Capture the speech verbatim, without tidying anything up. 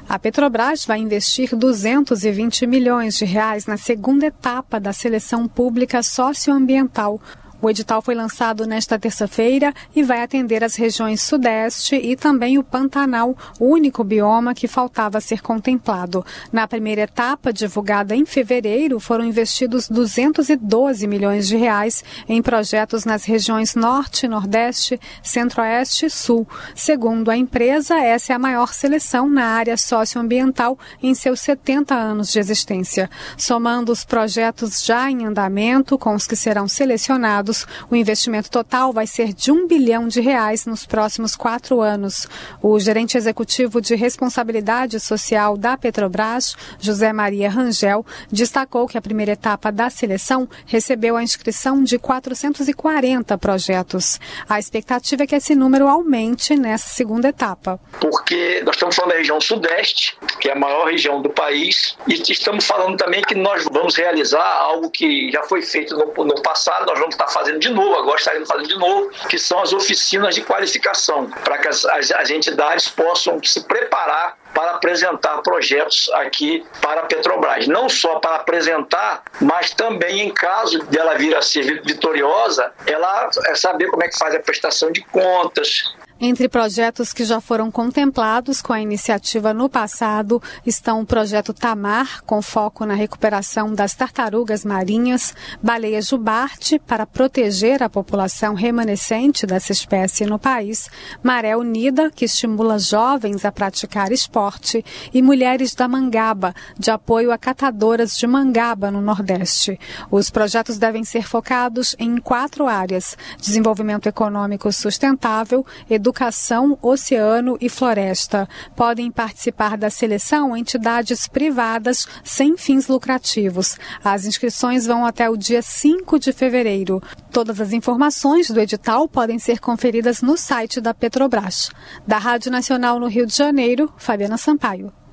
A Petrobras vai investir duzentos e vinte milhões de reais na segunda etapa da seleção pública socioambiental. O edital foi lançado nesta terça-feira e vai atender as regiões Sudeste e também o Pantanal, o único bioma que faltava ser contemplado. Na primeira etapa, divulgada em fevereiro, foram investidos duzentos e doze milhões de reais em projetos nas regiões Norte, Nordeste, Centro-Oeste e Sul. Segundo a empresa, essa é a maior seleção na área socioambiental em seus setenta anos de existência. Somando os projetos já em andamento com os que serão selecionados, o investimento total vai ser de um bilhão de reais nos próximos quatro anos. O gerente executivo de responsabilidade social da Petrobras, José Maria Rangel, destacou que a primeira etapa da seleção recebeu a inscrição de quatrocentos e quarenta projetos. A expectativa é que esse número aumente nessa segunda etapa. Porque nós estamos falando da região Sudeste, que é a maior região do país, e estamos falando também que nós vamos realizar algo que já foi feito no, no passado, nós vamos estar fazendo de novo, agora estaremos fazendo de novo, que são as oficinas de qualificação, para que as, as, as entidades possam se preparar para apresentar projetos aqui para a Petrobras. Não só para apresentar, mas também em caso dela vir a ser vitoriosa, ela é saber como é que faz a prestação de contas. Entre projetos que já foram contemplados com a iniciativa no passado estão o projeto Tamar, com foco na recuperação das tartarugas marinhas, baleia jubarte, para proteger a população remanescente dessa espécie no país, Maré Unida, que estimula jovens a praticar esporte, e Mulheres da Mangaba, de apoio a catadoras de mangaba no Nordeste. Os projetos devem ser focados em quatro áreas: desenvolvimento econômico sustentável, educação, Educação, oceano e floresta. Podem participar da seleção entidades privadas sem fins lucrativos. As inscrições vão até o dia cinco de fevereiro. Todas as informações do edital podem ser conferidas no site da Petrobras. Da Rádio Nacional no Rio de Janeiro, Fabiana Sampaio.